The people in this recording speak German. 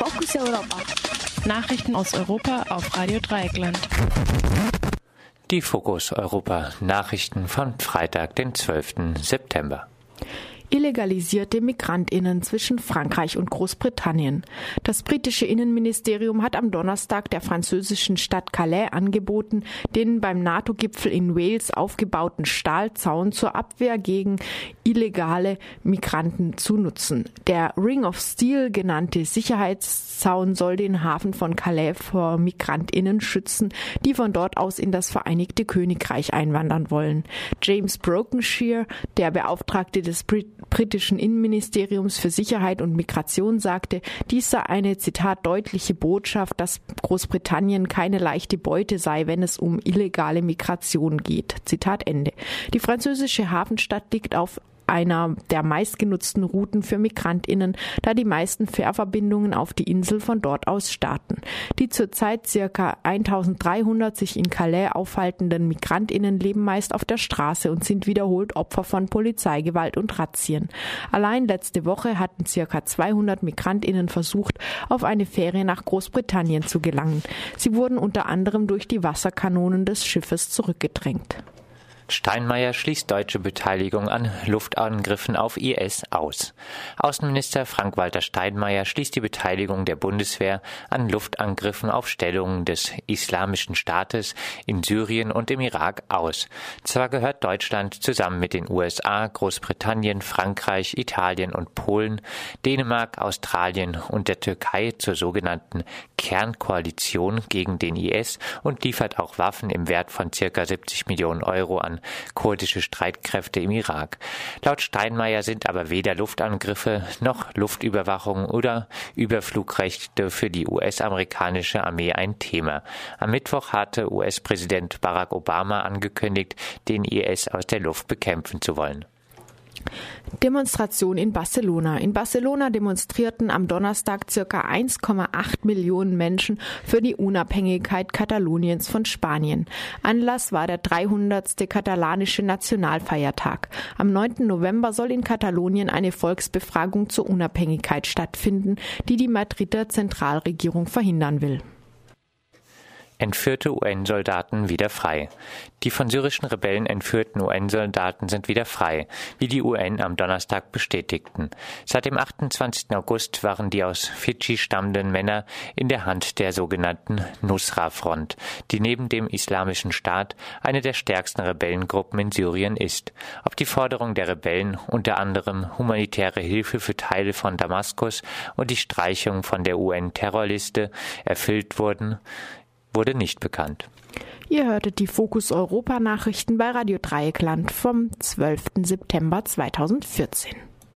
Fokus Europa. Nachrichten aus Europa auf Radio Dreieckland. Die Fokus Europa Nachrichten von Freitag, den 12. September. Illegalisierte MigrantInnen zwischen Frankreich und Großbritannien. Das britische Innenministerium hat am Donnerstag der französischen Stadt Calais angeboten, den beim NATO-Gipfel in Wales aufgebauten Stahlzaun zur Abwehr gegen illegale Migranten zu nutzen. Der Ring of Steel genannte Sicherheitszaun soll den Hafen von Calais vor MigrantInnen schützen, die von dort aus in das Vereinigte Königreich einwandern wollen. James Brokenshire, der Beauftragte des britischen Innenministeriums für Sicherheit und Migration, sagte, dies sei eine, Zitat, deutliche Botschaft, dass Großbritannien keine leichte Beute sei, wenn es um illegale Migration geht. Zitat Ende. Die französische Hafenstadt liegt auf einer der meistgenutzten Routen für MigrantInnen, da die meisten Fährverbindungen auf die Insel von dort aus starten. Die zurzeit ca. 1300 sich in Calais aufhaltenden MigrantInnen leben meist auf der Straße und sind wiederholt Opfer von Polizeigewalt und Razzien. Allein letzte Woche hatten ca. 200 MigrantInnen versucht, auf eine Fähre nach Großbritannien zu gelangen. Sie wurden unter anderem durch die Wasserkanonen des Schiffes zurückgedrängt. Steinmeier schließt deutsche Beteiligung an Luftangriffen auf IS aus. Außenminister Frank-Walter Steinmeier schließt die Beteiligung der Bundeswehr an Luftangriffen auf Stellungen des Islamischen Staates in Syrien und im Irak aus. Zwar gehört Deutschland zusammen mit den USA, Großbritannien, Frankreich, Italien und Polen, Dänemark, Australien und der Türkei zur sogenannten Kernkoalition gegen den IS und liefert auch Waffen im Wert von ca. 70 Millionen Euro an kurdische Streitkräfte im Irak. Laut Steinmeier sind aber weder Luftangriffe noch Luftüberwachung oder Überflugrechte für die US-amerikanische Armee ein Thema. Am Mittwoch hatte US-Präsident Barack Obama angekündigt, den IS aus der Luft bekämpfen zu wollen. Demonstration in Barcelona. In Barcelona demonstrierten am Donnerstag ca. 1,8 Millionen Menschen für die Unabhängigkeit Kataloniens von Spanien. Anlass war der 300. katalanische Nationalfeiertag. Am 9. November soll in Katalonien eine Volksbefragung zur Unabhängigkeit stattfinden, die die Madrider Zentralregierung verhindern will. Entführte UN-Soldaten wieder frei. Die von syrischen Rebellen entführten UN-Soldaten sind wieder frei, wie die UN am Donnerstag bestätigten. Seit dem 28. August waren die aus Fidschi stammenden Männer in der Hand der sogenannten Nusra-Front, die neben dem Islamischen Staat eine der stärksten Rebellengruppen in Syrien ist. Ob die Forderung der Rebellen, unter anderem humanitäre Hilfe für Teile von Damaskus und die Streichung von der UN-Terrorliste, erfüllt wurden, wurde nicht bekannt. Ihr hörtet die Fokus Europa Nachrichten bei Radio Dreieckland vom 12. September 2014.